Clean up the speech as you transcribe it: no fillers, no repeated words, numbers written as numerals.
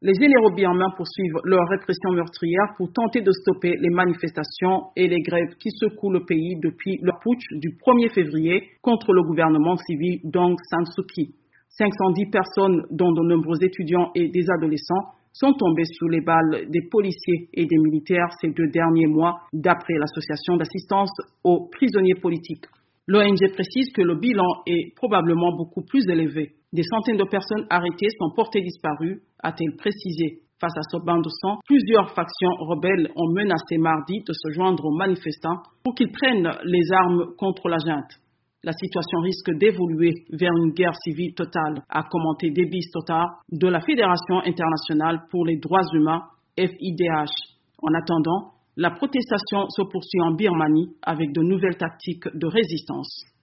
Les généraux birmans poursuivent leur répression meurtrière pour tenter de stopper les manifestations et les grèves qui secouent le pays depuis le putsch du 1er février contre le gouvernement civil d'Aung San Suu Kyi. 510 personnes, dont de nombreux étudiants et des adolescents, sont tombées sous les balles des policiers et des militaires ces 2 derniers mois, d'après l'association d'assistance aux prisonniers politiques. L'ONG précise que le bilan est probablement beaucoup plus élevé. Des centaines de personnes arrêtées sont portées disparues, a-t-elle précisé. Face à ce bain de sang, plusieurs factions rebelles ont menacé mardi de se joindre aux manifestants pour qu'ils prennent les armes contre la junte. La situation risque d'évoluer vers une guerre civile totale, a commenté Debis Tota de la Fédération internationale pour les droits humains, FIDH. En attendant, la protestation se poursuit en Birmanie avec de nouvelles tactiques de résistance.